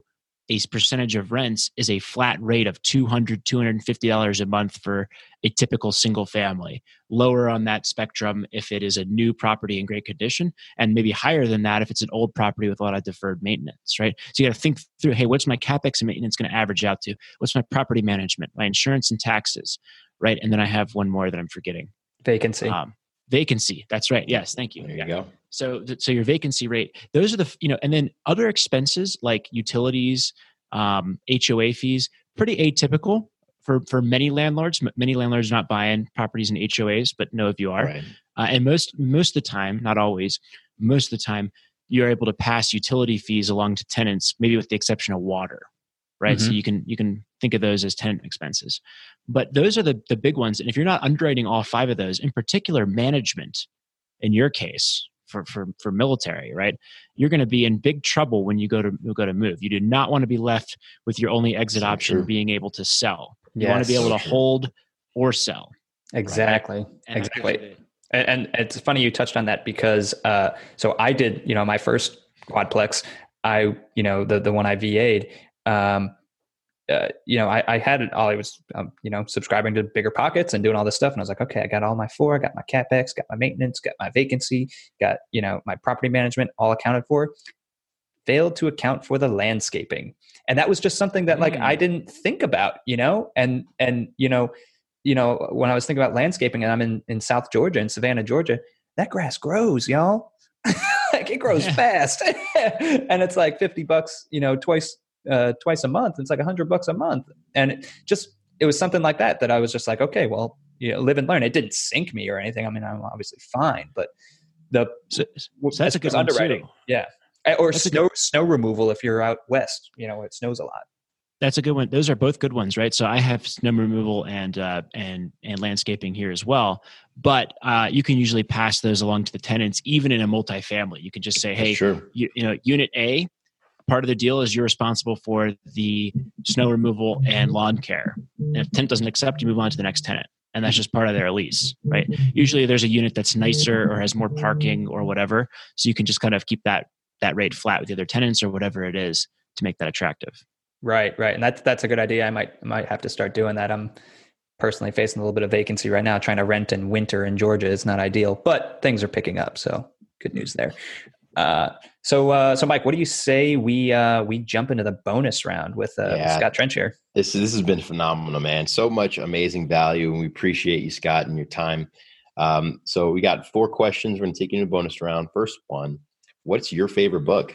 a percentage of rents is a flat rate of two hundred dollars, two hundred fifty dollars a month for a typical single family. Lower on that spectrum if it is a new property in great condition, and maybe higher than that if it's an old property with a lot of deferred maintenance, right? So you got to think through, hey, what's my CapEx and maintenance going to average out to? What's my property management, my insurance and taxes, right? And then I have one more that I'm forgetting. Vacancy. Um, vacancy. That's right. Yes. Thank you. There you yeah. go. So, so your vacancy rate, those are the, you know, and then other expenses like utilities, um, H O A fees, pretty atypical for, for many landlords. M- Many landlords are not buying properties in H O As, but know if you are. Right. Uh, and most, most of the time, not always, most of the time, you're able to pass utility fees along to tenants, maybe with the exception of water, right? Mm-hmm. So you can, you can think of those as tenant expenses. But those are the, the big ones. And if you're not underwriting all five of those, in particular management, in your case, for, for, for military, right? You're going to be in big trouble when you go to go to move. You do not want to be left with your only exit so option true. being able to sell. You yes, want to be able so to true. hold or sell. Exactly. Right? Exactly. And, and it's funny you touched on that because, uh, so I did, you know, my first quadplex, I, you know, the, the one I V A'd, um, Uh, you know, I, I had it all. I was, um, you know, subscribing to Bigger Pockets and doing all this stuff. And I was like, okay, I got all my floor, I got my CapEx, got my maintenance, got my vacancy, got, you know, my property management all accounted for. Failed to account for the landscaping. And that was just something that like, mm. I didn't think about, you know, and, and, you know, you know, when I was thinking about landscaping and I'm in, in South Georgia, in Savannah, Georgia, that grass grows, y'all. Like it grows yeah. fast. And it's like fifty bucks, you know, twice, Uh, twice a month. It's like a hundred bucks a month. And it just, it was something like that, that I was just like, okay, well, you know, live and learn. It didn't sink me or anything. I mean, I'm obviously fine, but the, so, so that's a good underwriting. Too. Yeah. Or that's snow, snow removal. If you're out West, you know, it snows a lot. That's a good one. Those are both good ones, right? So I have snow removal and, uh, and, and landscaping here as well, but, uh, you can usually pass those along to the tenants, even in a multifamily. You can just say, hey, sure. you, you know, unit A, part of the deal is you're responsible for the snow removal and lawn care. And if tenant doesn't accept, you move on to the next tenant. And that's just part of their lease, right? Usually there's a unit that's nicer or has more parking or whatever. So you can just kind of keep that, that rate flat with the other tenants or whatever it is to make that attractive. Right, right. And that's, that's a good idea. I might, I might have to start doing that. I'm personally facing a little bit of vacancy right now. Trying to rent in winter in Georgia is not ideal, but things are picking up. So good news there. Uh, so, uh, so Mike, what do you say we, uh, we jump into the bonus round with, uh, yeah, Scott Trench here? This, this has been phenomenal, man. So much amazing value, and we appreciate you, Scott, and your time. Um, so we got four questions. We're going to take you to the bonus round. First one, what's your favorite book?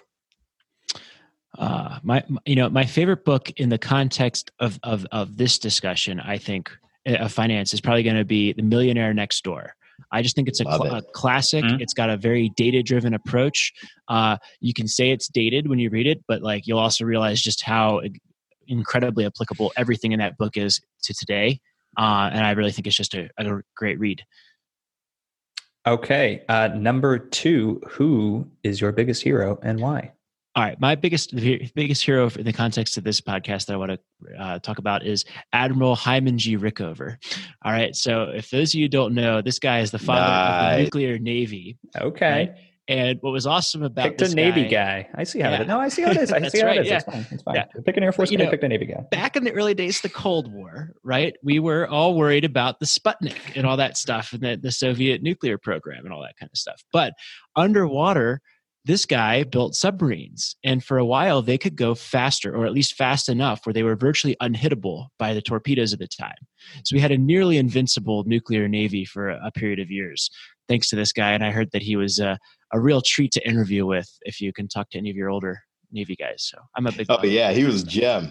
Uh, my, you know, my favorite book in the context of, of, of this discussion, I think of finance is probably going to be The Millionaire Next Door. I just think it's a, cl- it. a classic. Mm-hmm. It's got a very data-driven approach. Uh, you can say it's dated when you read it, but like you'll also realize just how incredibly applicable everything in that book is to today. Uh, and I really think it's just a, a great read. Okay. Uh, number two, who is your biggest hero and why? All right. My biggest biggest hero in the context of this podcast that I want to uh, talk about is Admiral Hyman G. Rickover. All right. So if those of you don't know, this guy is the father nice. of the nuclear Navy. Okay. Right? And what was awesome about picked this a Navy guy, guy. I see how yeah. it is. No, I see how it is. I see how right, it is. Yeah. It's fine. It's fine. Yeah. Pick an Air Force guy, pick a Navy guy. Back in the early days of the Cold War, right, we were all worried about the Sputnik and all that stuff and the, the Soviet nuclear program and all that kind of stuff. But underwater, this guy built submarines, and for a while they could go faster, or at least fast enough where they were virtually unhittable by the torpedoes at the time. So we had a nearly invincible nuclear navy for a, a period of years, thanks to this guy. And I heard that he was uh, a real treat to interview with if you can talk to any of your older Navy guys. So I'm a big Oh yeah, he was a gem.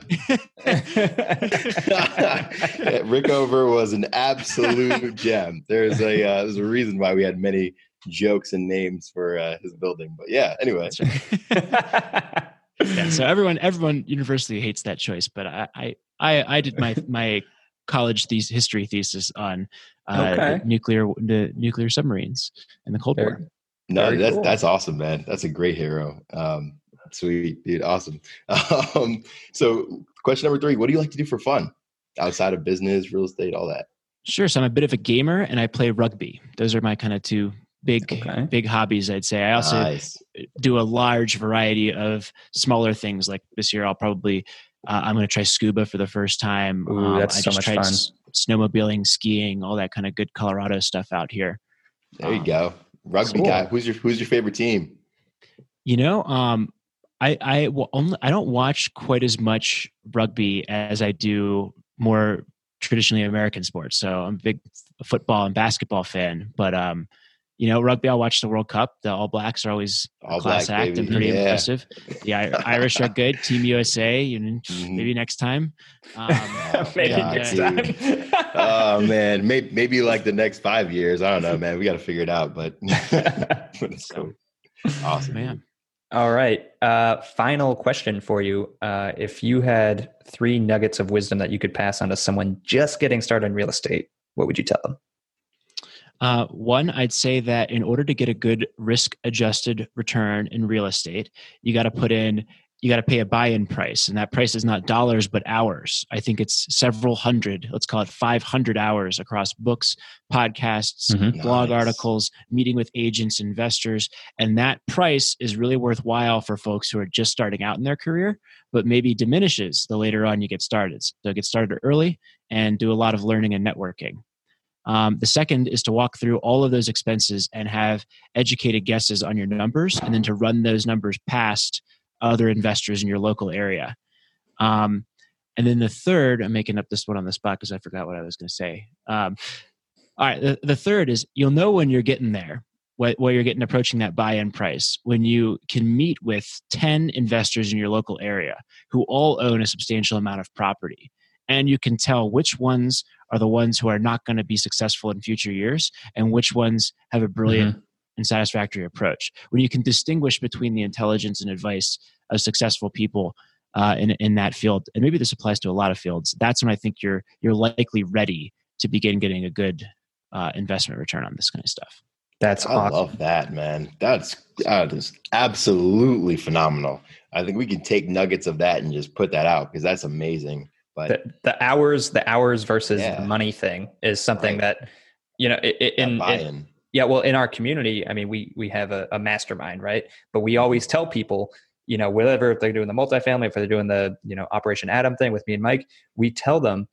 Rickover was an absolute gem. There's a uh, there's a reason why we had many jokes and names for uh, his building. But yeah, anyway. Right. Yeah, so everyone everyone universally hates that choice, but I I I, I did my my college thesis, history thesis on uh, okay. the nuclear the nuclear submarines in the Cold Very, War. No, Very that's cool. that's awesome, man. That's a great hero. Um, sweet, dude, awesome. Um, so, question number three: what do you like to do for fun outside of business, real estate, all that? Sure. So I'm a bit of a gamer, and I play rugby. Those are my kind of two big, Okay. big hobbies, I'd say. I also Nice. do a large variety of smaller things. Like this year, I'll probably, uh, I'm going to try scuba for the first time. Ooh, Um, that's I so just much tried fun. s- snowmobiling, skiing, all that kind of good Colorado stuff out here. There you Um, go. Rugby cool. guy. Who's your Who's your favorite team? You know, um, I I will only I don't watch quite as much rugby as I do more traditionally American sports. So I'm a big football and basketball fan, but um, you know, rugby. I'll watch the World Cup. The All Blacks are always a All class Black, act baby. and pretty Yeah. impressive. The I- Irish are good. Team U S A. You know, Mhm. maybe next time. Um, Maybe and, next uh, time. Oh man, maybe maybe like the next five years. I don't know, man. We got to figure it out. But, but it's So, cool. Awesome, man. man. All right. Uh, final question for you. Uh, if you had three nuggets of wisdom that you could pass on to someone just getting started in real estate, what would you tell them? Uh, one, I'd say that in order to get a good risk-adjusted return in real estate, you got to put in, you got to pay a buy-in price, and that price is not dollars but hours. I think it's several hundred, let's call it five hundred hours across books, podcasts, Mhm. blog Nice. articles, meeting with agents, investors, and that price is really worthwhile for folks who are just starting out in their career, but maybe diminishes the later on you get started. So get started early and do a lot of learning and networking. Um, the second is to walk through all of those expenses and have educated guesses on your numbers, and then to run those numbers past other investors in your local area. Um, and then the third, I'm making up this one on the spot because I forgot what I was going to say. Um, all right, the, the third is you'll know when you're getting there, what, what you're getting approaching that buy-in price, when you can meet with ten investors in your local area who all own a substantial amount of property. And you can tell which ones are the ones who are not going to be successful in future years and which ones have a brilliant Mhm. and satisfactory approach. When you can distinguish between the intelligence and advice of successful people uh, in, in that field, and maybe this applies to a lot of fields, that's when I think you're you're likely ready to begin getting a good uh, investment return on this kind of stuff. That's I awesome. love that, man. That's that is absolutely phenomenal. I think we can take nuggets of that and just put that out because that's amazing. But The, the hours, the hours versus Yeah. the money thing is something Right. that, you know, it, it, that in, in buy-in. yeah, well, in our community, I mean, we we have a, a mastermind, right? But we always tell people, you know, whatever, if they're doing the multifamily, if they're doing the, you know, Operation Adam thing with me and Mike, we tell them,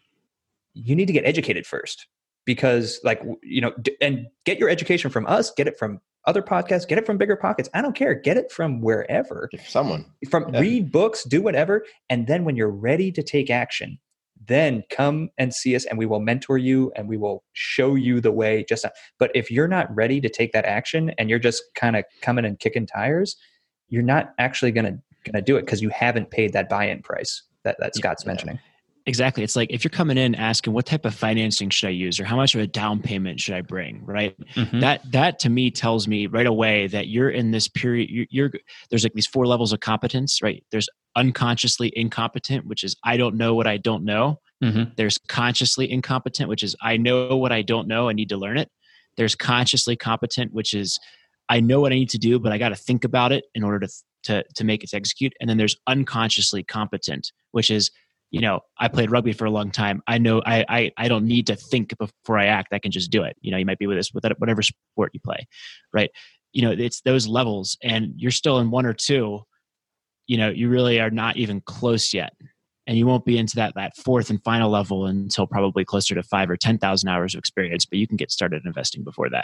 you need to get educated first because like, w- you know, d- and get your education from us, get it from other podcasts, get it from Bigger Pockets. I don't care. Get it from wherever. If someone. From Yeah. read books, do whatever. And then when you're ready to take action, then come and see us and we will mentor you and we will show you the way. Just, but if you're not ready to take that action and you're just kind of coming and kicking tires, you're not actually going to, going to do it because you haven't paid that buy-in price that, that Scott's Yeah. mentioning. Exactly. It's like if you're coming in asking what type of financing should I use or how much of a down payment should I bring, right? Mhm. That that to me tells me right away that you're in this period. You're, you're there's like these four levels of competence, right? There's unconsciously incompetent, which is I don't know what I don't know. Mhm. There's consciously incompetent, which is I know what I don't know. I need to learn it. There's consciously competent, which is I know what I need to do, but I got to think about it in order to to to make it to execute. And then there's unconsciously competent, which is you know, I played rugby for a long time. I know I, I I don't need to think before I act. I can just do it. You know, you might be with this with whatever sport you play, right? You know, it's those levels, and you're still in one or two. You know, you really are not even close yet, and you won't be into that that fourth and final level until probably closer to five or ten thousand hours of experience. But you can get started investing before that.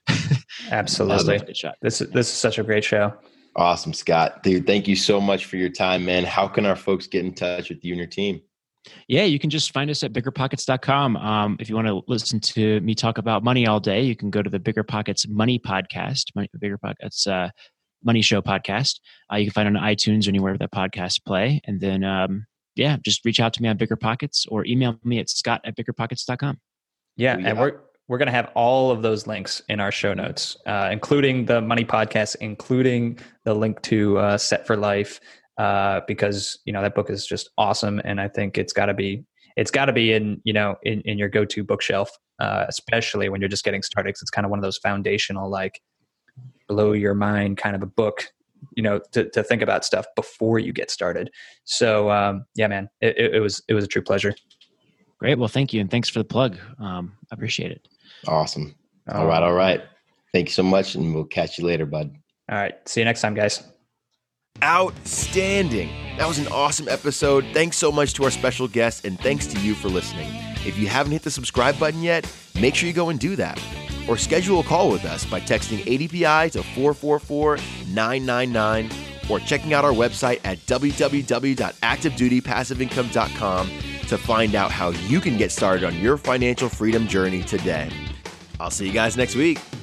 Absolutely. Good shot. This is, this is such a great show. Awesome, Scott. Dude, thank you so much for your time, man. How can our folks get in touch with you and your team? Yeah, you can just find us at bigger pockets dot com. Um, if you want to listen to me talk about money all day, you can go to the Bigger Pockets Money Podcast, money, Bigger Pockets uh, Money Show Podcast. Uh, you can find it on iTunes or anywhere that podcasts play. And then, um, yeah, just reach out to me on Bigger Pockets or email me at scott at bigger pockets dot com. Yeah, We and got- we're we're going to have all of those links in our show notes, uh, including the money podcast, including the link to uh, Set for Life, uh, because you know that book is just awesome, and I think it's got to be it's got to be in you know in, in your go-to bookshelf, uh, especially when you're just getting started. 'Cause it's kind of one of those foundational, like blow your mind kind of a book, you know, to to think about stuff before you get started. So um, yeah, man, it, it, it was it was a true pleasure. Great. Well, thank you. And thanks for the plug. Um, I appreciate it. Awesome. All right. All right. Thank you so much, and we'll catch you later, bud. All right. See you next time, guys. Outstanding. That was an awesome episode. Thanks so much to our special guest, and thanks to you for listening. If you haven't hit the subscribe button yet, make sure you go and do that. Or schedule a call with us by texting A D P I to four four four, nine nine nine or checking out our website at w w w dot active duty passive income dot com to find out how you can get started on your financial freedom journey today. I'll see you guys next week.